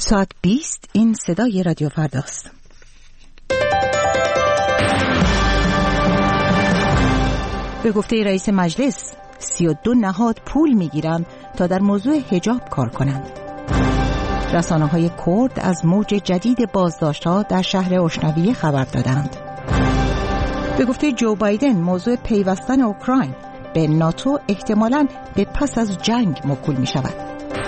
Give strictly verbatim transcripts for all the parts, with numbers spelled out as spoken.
ساعت بیست این صدای رادیو فرداست. به گفته رئیس مجلس سی و دو نهاد پول میگیرند تا در موضوع حجاب کار کنند. رسانه‌های کرد از موج جدید بازداشت‌ها در شهر اشنویه خبر دادند. به گفته جو بایدن موضوع پیوستن اوکراین به ناتو احتمالاً به پس از جنگ موکول می شود.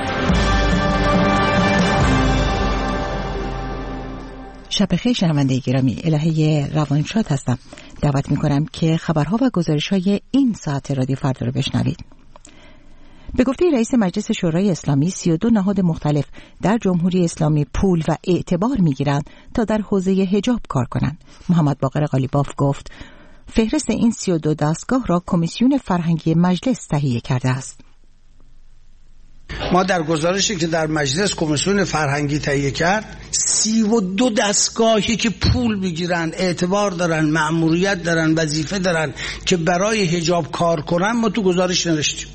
شب بخیر شنونده گرامی، الهه روانشاد هستم. دعوت می کنم که خبرها و گزارش‌های این ساعت رادیو فردا رو بشنوید. به گفته رئیس مجلس شورای اسلامی سی و دو نهاد مختلف در جمهوری اسلامی پول و اعتبار می گیرند تا در حوزه حجاب کار کنند. محمد باقر قالیباف گفت فهرست این سی و دو دستگاه را کمیسیون فرهنگی مجلس تهیه کرده است. ما در گزارشی که در مجلس کمیسیون فرهنگی تهیه کرد سی و دو دستگاهی که پول میگیرن، اعتبار دارن، مأموریت دارن، وظیفه دارن که برای حجاب کار کنن ما تو گزارش نوشتیم.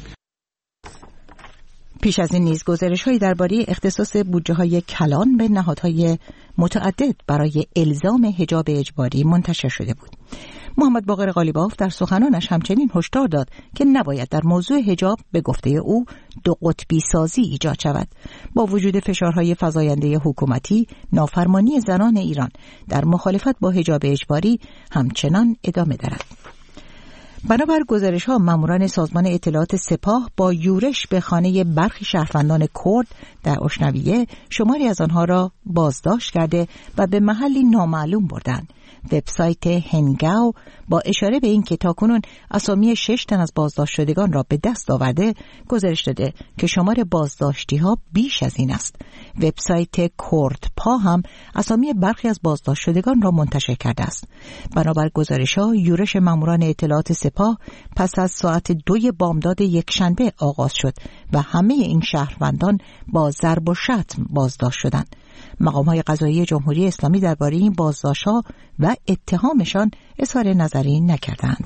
پیش از این نیز گزارش‌هایی درباره اختصاص بودجه‌های کلان به نهادهای متعدد برای الزام حجاب اجباری منتشر شده بود. محمد باقر قالیباف در سخنانش همچنین هشدار داد که نباید در موضوع حجاب به گفته او دو قطبی سازی ایجاد شود. با وجود فشارهای فزاینده حکومتی، نافرمانی زنان ایران در مخالفت با حجاب اجباری همچنان ادامه دارد. بنابر گزارش‌ها ماموران سازمان اطلاعات سپاه با یورش به خانه برخی شهروندان کرد در اشنویه شماری از آنها را بازداشت کرده و به محلی نامعلوم بردند. وبسایت هنگاو با اشاره به این که تاکنون اسامی شش تن از بازداشت شدگان را به دست آورده گزارش داده که شمار بازداشتی ها بیش از این است. وبسایت کردپا هم اسامی برخی از بازداشت شدگان را منتشر کرده است. بنابر گزارش ها یورش ماموران اطلاعات سپاه پس از ساعت دوی بامداد یکشنبه آغاز شد و همه این شهروندان با ضرب و شتم بازداشت شدند. مقام‌های قضایی جمهوری اسلامی درباره این بازداشت‌ها و اتهامشان اظهار نظری نکردند.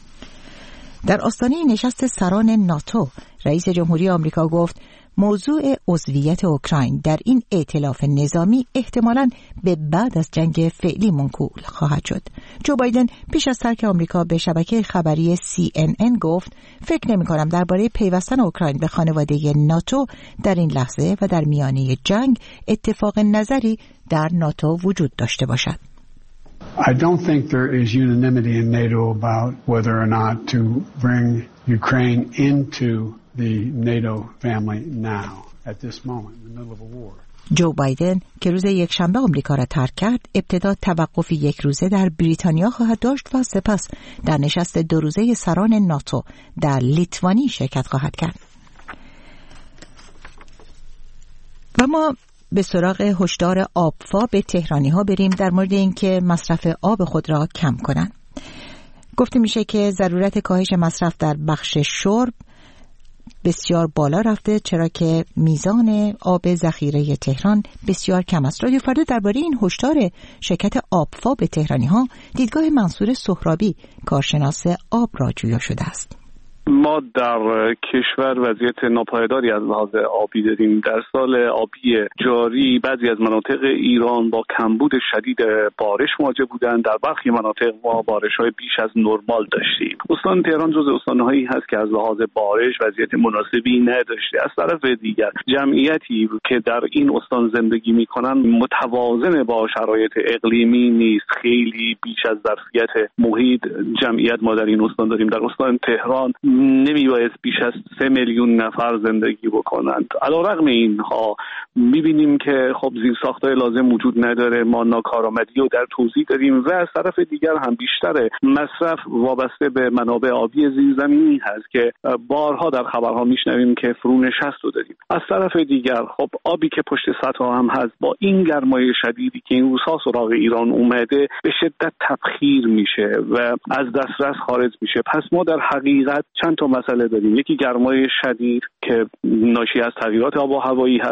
در آستانه نشست سران ناتو، رئیس جمهوری آمریکا گفت موضوع عضویت اوکراین در این ائتلاف نظامی احتمالاً به بعد از جنگ فعلی موکول خواهد شد. جو بایدن پیش از ترک آمریکا به شبکه خبری سی ان ان گفت فکر نمی کنم درباره پیوستن اوکراین به خانواده ناتو در این لحظه و در میانه جنگ اتفاق نظری در ناتو وجود داشته باشد. I don't think there is unanimity in NATO about whether or not to bring Ukraine into the NATO family now at this moment in the middle of a war. جو بایدن که روز یکشنبه آمریکا را ترک کرد ابتدا توقفی یک روزه در بریتانیا خواهد داشت و سپس در نشست دو روزه سران ناتو در لیتوانی شرکت خواهد کرد. و ما به سراغ هشدار آبفا به تهرانی ها بریم در مورد اینکه مصرف آب خود را کم کنند. گفته میشه که ضرورت کاهش مصرف در بخش شرب بسیار بالا رفته چرا که میزان آب ذخیره تهران بسیار کم است. رادیو فردا درباره این هشدار شرکت آبفا به تهرانی ها دیدگاه منصور سهرابی کارشناس آب را جویا شده است. ما در کشور وضعیت ناپایداری از لحاظ آبی داریم. در سال آبی جاری بعضی از مناطق ایران با کمبود شدید بارش مواجه بودند. در برخی مناطق ما بارش‌های بیش از نرمال داشتیم. استان تهران جزو استان‌هایی هست که از لحاظ بارش وضعیت مناسبی نداشته. از طرف دیگر جمعیتی که در این استان زندگی می‌کنند متوازن با شرایط اقلیمی نیست. خیلی بیش از ظرفیت محیط جمعیت ما در این استان داریم. در استان تهران نمیباید بیش از سه میلیون نفر زندگی بکنند. علیرغم اینها میبینیم که خب زیرساخت‌های لازم وجود نداره. ما ناکارآمدی رو در توزیع داریم و از طرف دیگر هم بیشتر مصرف وابسته به منابع آبی زیرزمینی هست که بارها در خبرها میشنویم که فرونشست رو داریم. از طرف دیگر خب آبی که پشت سطح هم هست با این گرمای شدیدی که این روزها سراغ ایران اومده به شدت تبخیر میشه و از دسترس خارج میشه. پس ما در حقیقت چند تا مسئله داریم. یکی گرمای شدید که ناشی از تغییرات آب و هوایی هست، تبخیر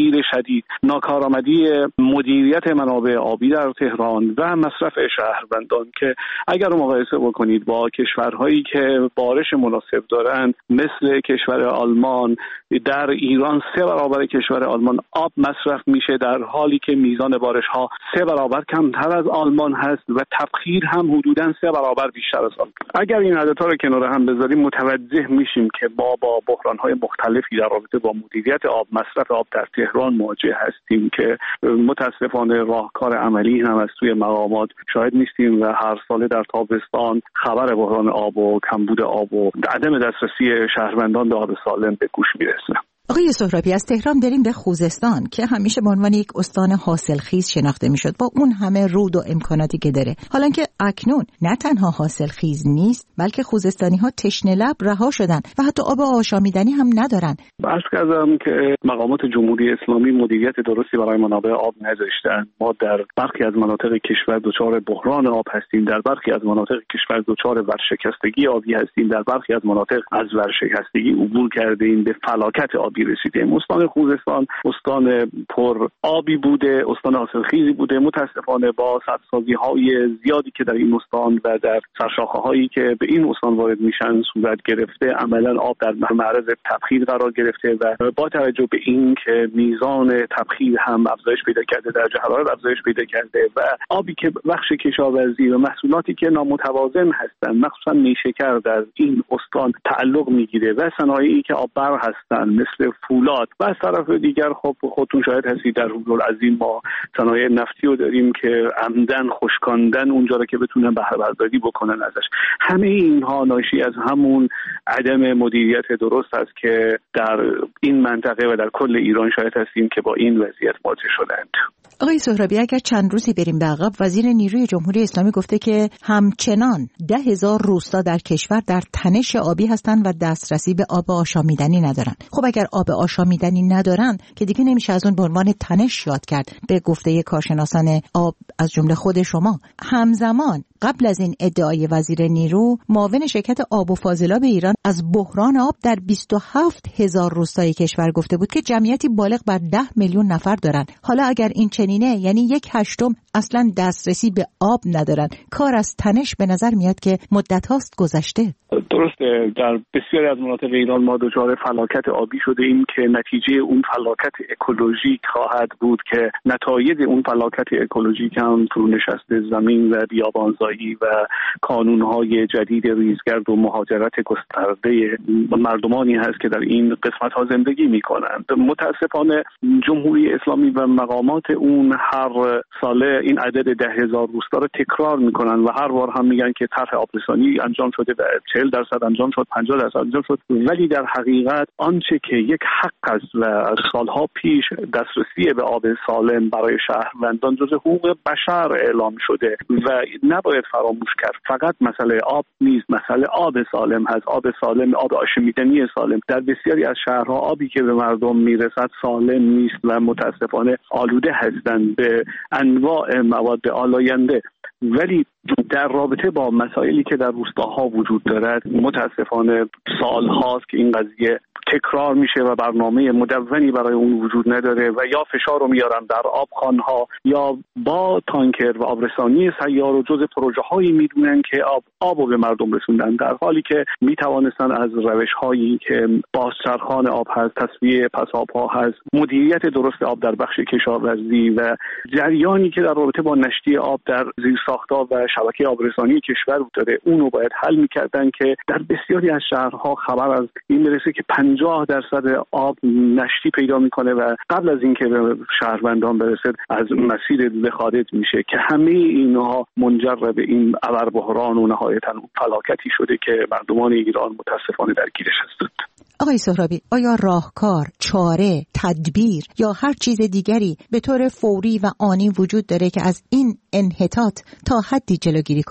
تغییر شدید، ناکارآمدی مدیریت منابع آبی در تهران و مصرف شهروندان که اگر مقایسه بکنید با کشورهایی که بارش مناسب دارند مثل کشور آلمان، در ایران سه برابر کشور آلمان آب مصرف میشه در حالی که میزان بارش ها سه برابر کمتر از آلمان هست و تبخیر هم حدوداً سه برابر بیشتر از آلمان. اگر این عددها رو کنار هم بذاریم متوجه میشیم که ما با بحران های مختلفی در رابطه با مدیریت آب، مصرف آب در تهران مواجه هستیم که متاسفانه راهکار عملی هم از توی مقامات شاهد نیستیم و هر ساله در تابستان خبر بحران آب و کمبود آب و عدم دسترسی شهروندان به آب سالم به گوش میرسه. آقای سهرابی، از تهران بریم به خوزستان که همیشه به عنوان یک استان حاصلخیز شناخته میشد با اون همه رود و امکاناتی که داره. حالا که اکنون نه تنها حاصلخیز نیست بلکه خوزستانی ها تشنه لب رها شدن و حتی آب آشامیدنی هم ندارن. عرض کردم که مقامات جمهوری اسلامی مدیریت درستی برای منابع آب نداشتن. ما در برخی از مناطق کشور دچار بحران آب هستیم، در برخی از مناطق کشور دچار ورشکستگی آبی هستیم، در برخی از مناطق از ورشکستگی عبور کردیم به فلاکت آب رسیدیم. استان خوزستان استان پر آبی بوده، استان حاصلخیزی بوده. متاسفانه با سدسازی های زیادی که در این استان و در سرشاخه هایی که به این استان وارد میشن صورت گرفته، عملا آب در معرض تبخیر قرار گرفته و با توجه به این که میزان تبخیر هم افزایش پیدا کرده، درجه حرارت افزایش پیدا کرده و آبی که بخش کشاورزی و محصولاتی که نامتوازن هستند، مخصوصا نیشکر در این استان تعلق میگیره و صنایعی که آببر هستند مثل فولاد و از طرف دیگر خب خودتون شاهد هستید در حدودالعظیم ما صنایع نفتی رو داریم که عمدن خشکاندن اونجا رو که بتونن بهره برداری بکنن ازش. همه اینها ناشی از همون عدم مدیریت درست است که در این منطقه و در کل ایران شاهد هستیم که با این وضعیت مواجه شدند. آقای سهرابی، اگر چند روزی بریم به عقب، وزیر نیروی جمهوری اسلامی گفته که همچنان ده هزار روستا در کشور در تنش آبی هستند و دسترسی به آب آشامیدنی ندارن. خب اگر آب آشامیدنی ندارن که دیگه نمیشه از اون به عنوان تنش یاد کرد به گفته کارشناسان آب از جمله خود شما. همزمان قبل از این ادعای وزیر نیرو، معاون شرکت آب و فاضلاب ایران از بحران آب در بیست و هفت هزار روستای کشور گفته بود که جمعیتی بالغ بر ده میلیون نفر دارن. حالا اگر این چنینه، یعنی یک هشتم اصلا دسترسی به آب ندارن. کار از تنش به نظر میاد که مدت هاست گذشته. درسته، در بسیاری از مناطق ایران ما دچار فلاکت آبی شده ایم که نتیجه اون فلاکت اکولوژیک خواهد بود که نتایج اون فلاکت اکولوژیک هم فرونشست زمین و بیابانزایی و کانونهای جدید ریزگرد و مهاجرت گسترده مردمانی هست که در این قسمت ها زندگی می کنند. متاسفانه جمهوری اسلامی و مقامات اون هر ساله این عدد ده هزار روستا رو تکرار می کنند و هر بار هم میگن که طرح آبرسانی انجام شده و چهل درصد انجام شد، پنجاه درصد انجام شد، ولی در حقیقت آنچه که یک حق است و از سالها پیش دسترسی به آب سالم برای شهروندان جزء حقوق بشر اعلام شده و نباید فراموش کرد. فقط مسئله آب نیست، مسئله آب سالم هست. آب سالم، آب آشامیدنی سالم. در بسیاری از شهرها آبی که به مردم میرسد سالم نیست و متاسفانه آلوده هستند به انواع مواد آلاینده. ولی در رابطه با مسائلی که در روستاها وجود دارد متاسفانه سالهاست که این قضیه تکرار میشه و برنامه مدونی برای اون وجود نداره و یا فشار رو میارن در آبخوان‌ها یا با تانکر و آبرسانی سیار و جزء پروژه هایی میدونن که آب آبو به مردم رسوندن، در حالی که میتوانستن از روش هایی که بازچرخان آب هست، تصفیه پساب ها هست، مدیریت درست آب در بخش کشاورزی و جریانی که در رابطه با نشتی آب در زیرساخت‌ها و شبکه آبرسانی کشور داره اونو باید حل میکردن که در بسیاری از شهرها خبر از این میرسه که پنجاه درصد آب نشتی پیدا میکنه و قبل از اینکه به شهروندان برسه از مسیر دیگه خارج میشه که همه اینها منجر به این ابر بحران و نهایتاً فلاکتی شده که مردمان ایران متاسفانه درگیرش هستند. آقای سهرابی، آیا راهکار، چاره، تدبیر یا هر چیز دیگری به طور فوری و آنی وجود داره که از این انحطاط تا حدی جلوگیری کنه؟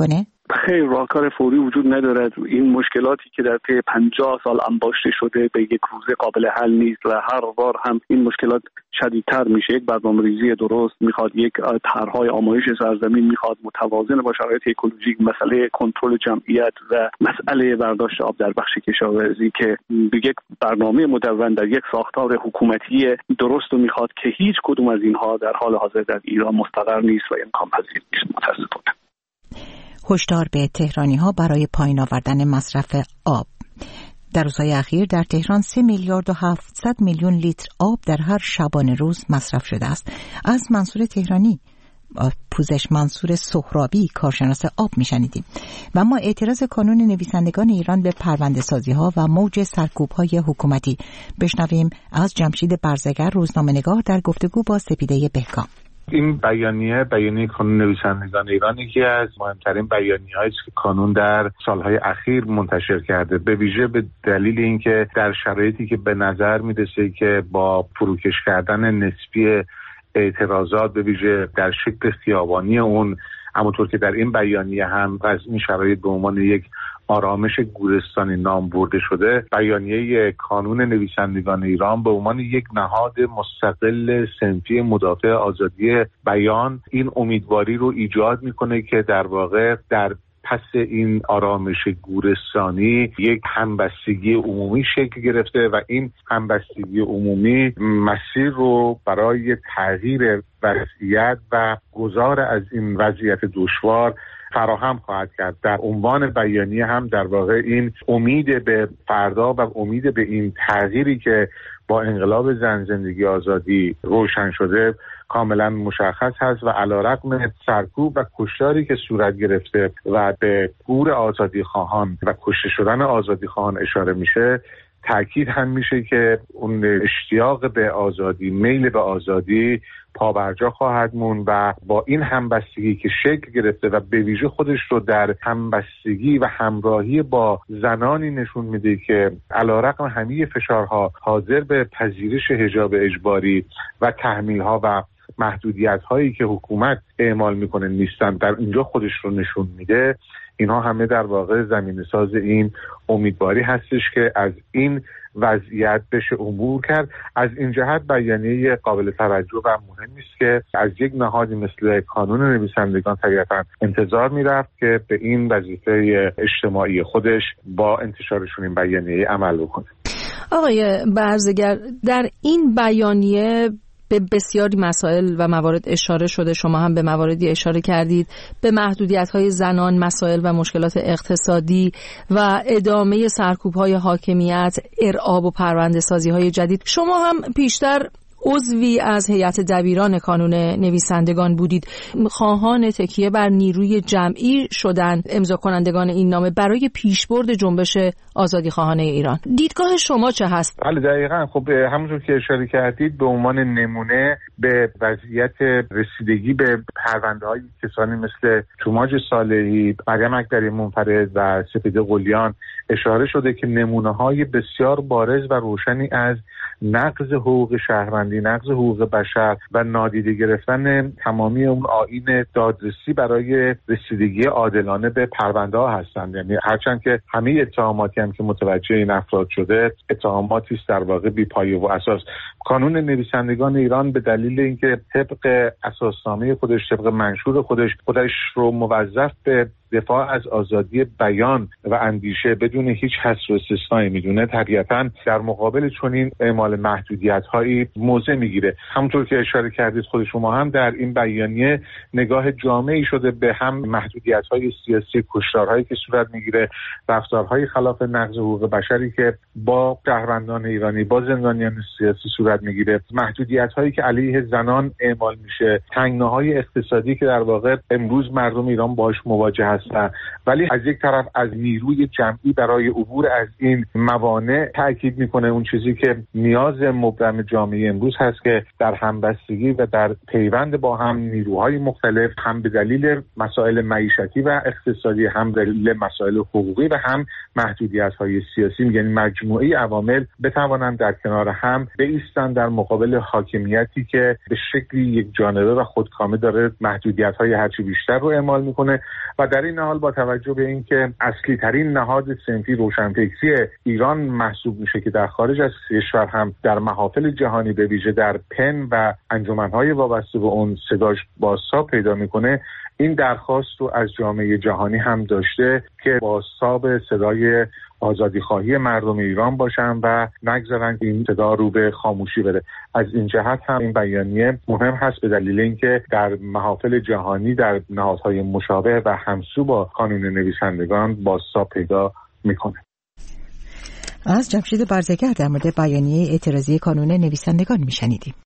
خیر، راهکار فوری وجود ندارد. این مشکلاتی که در طی پنجاه سال انباشته شده به یک روزه قابل حل نیست و هر بار هم این مشکلات شدیدتر میشه. یک برنامه‌ریزی درست میخواد، یک طرح‌های آمایش سرزمین میخواد متوازن با شرایط اکولوژیک، مسئله کنترل جمعیت و مسئله برداشت آب در بخش کشاورزی که یک برنامه مدون در یک ساختار حکومتی درست رو میخواد که هیچ کدوم از اینها در حال حاضر در ایران مستقر نیست و امکان پذیر نیست متأسفانه. هشدار به تهرانی‌ها برای پایین آوردن مصرف آب. در روزهای اخیر در تهران سه میلیارد و هفتصد میلیون لیتر آب در هر شبانه روز مصرف شده است. از منصور تهرانی، پوزش منصور سهرابی، کارشناس آب میشنیدیم. و اما اعتراض کانون نویسندگان ایران به پرونده سازی ها و موج سرکوب های حکومتی. بشنویم از جمشید برزگر، روزنامه‌نگار، در گفتگو با سپیده بهکام. این بیانیه بیانیه کانون نویسندگان ایران یکی از مهمترین بیانیه‌هایی است که کانون در سالهای اخیر منتشر کرده، به ویژه به دلیل اینکه در شرایطی که به نظر میرسه که با فروکش کردن نسبی اعتراضات به ویژه در شکل خیابانی اون، همونطور که در این بیانیه هم از این شرایط به عنوان یک آرامش گورستانی نام برده شده، بیانیه کانون نویسندگان ایران به عنوان یک نهاد مستقل صنفی مدافع آزادی بیان این امیدواری رو ایجاد میکنه که در واقع در پس این آرامش گورستانی یک همبستگی عمومی شکل گرفته و این همبستگی عمومی مسیر رو برای تغییر وضعیت و گذار از این وضعیت دشوار فراهم خواهد کرد. در عنوان بیانیه هم در واقع این امید به فردا و امید به این تغییری که با انقلاب زن زندگی آزادی روشن شده کاملا مشخص هست و علیرغم سرکوب و کشتاری که صورت گرفته و به گور آزادی خواهان و کشته شدن آزادی خواهان اشاره میشه، تأکید هم میشه که اون اشتیاق به آزادی، میل به آزادی پابرجا خواهد موند و با این همبستگی که شکل گرفته و به ویژه خودش رو در همبستگی و همراهی با زنانی نشون میده که علیرغم همه فشارها حاضر به پذیرش حجاب اجباری و تحمیل‌ها و محدودیت هایی که حکومت اعمال میکنه نیستن، در اینجا خودش رو نشون میده. اینها همه در واقع زمینه ساز این امیدواری هستش که از این وضعیت بشه عبور کرد. از این جهت بیانیه قابل توجه و مهمی است که از یک نهادی مثل کانون نویسندگان طبیعتاً انتظار میرفت که به این وظیفه اجتماعی خودش با انتشارشون این بیانیه عمل بکنه. آقای برزگر، در این بیانیه به بسیاری مسائل و موارد اشاره شده، شما هم به مواردی اشاره کردید، به محدودیت‌های زنان، مسائل و مشکلات اقتصادی و ادامه سرکوب‌های حاکمیت، ارعاب و پرونده‌سازی‌های جدید. شما هم پیشتر عضوی از هیئت دبیران کانون نویسندگان بودید. خواهان تکیه بر نیروی جمعی شدن امضا کنندگان این نامه برای پیشبرد جنبش آزادی خواهانه ایران. دیدگاه شما چه هست؟ بله دقیقاً. خب همونطور که اشاره کردید به عنوان نمونه به وضعیت رسیدگی به پرونده‌های کسانی مثل توماج صالحی، مریم اکبری منفرد و سپیده قلیان اشاره شده که نمونه‌های بسیار بارز و روشنی از نقض حقوق شهروندی، نقض حقوق بشر و نادیده گرفتن تمامی اون آیین دادرسی برای رسیدگی عادلانه به پرونده ها هستند. یعنی هرچند که همه اتهاماتی هم که متوجه این افراد شده اتهاماتی است در واقع بی پایه و اساس. کانون نویسندگان ایران به دلیل اینکه طبق اساسنامه خودش، طبق منشور خودش خودش رو موظف به دفاع از آزادی بیان و اندیشه بدون هیچ حصر و استثنایی میدونه، طبیعتاً در مقابل چنین اعمال محدودیت‌هایی موضع میگیره. همونطور که اشاره کردید خود شما هم در این بیانیه نگاه جامعی شده به هم محدودیت‌های سیاسی، کشتارهایی که صورت میگیره، رفتارهای خلاف نقض حقوق بشری که با شهروندان ایرانی، با زندانیان سیاسی صورت میگیره، محدودیت‌هایی که علیه زنان اعمال میشه، تنگناهای اقتصادی که در واقع امروز مردم ایران باهاش مواجه هستن. ولی از یک طرف از نیروی جمعی برای عبور از این موانع تاکید میکنه اون چیزی که نیاز مبرم جامعه امروز هست که در همبستگی و در پیوند با هم نیروهای مختلف، هم به دلیل مسائل معیشتی و اقتصادی، هم به دلیل مسائل حقوقی و هم محدودیت‌های سیاسی، یعنی مجموعه عوامل بتوانند در کنار هم بایستند در مقابل حاکمیتی که به شکلی یک جانبه و خودکامه داره محدودیت‌های هرچی بیشتر رو اعمال میکنه و در این حال با توجه به اینکه اصلی ترین نهاد صنفی روشنفکری ایران محسوب میشه که در خارج از کشور هم در محافل جهانی به ویژه در پن و انجمنهای وابسته به اون صداش بازتاب پیدا میکنه، این درخواست رو از جامعه جهانی هم داشته که بازتاب صدای آزادی خواهی مردم ایران باشن و نگذارن این صدا رو به خاموشی بره. از این جهت هم این بیانیه مهم هست به دلیل اینکه در محافل جهانی در نهادهای مشابه و همسو با کانون نویسندگان بازتاب پیدا میکنه. از جمشید برزگر در مورد بیانیه اعتراضی کانون نویسندگان میشنیدیم.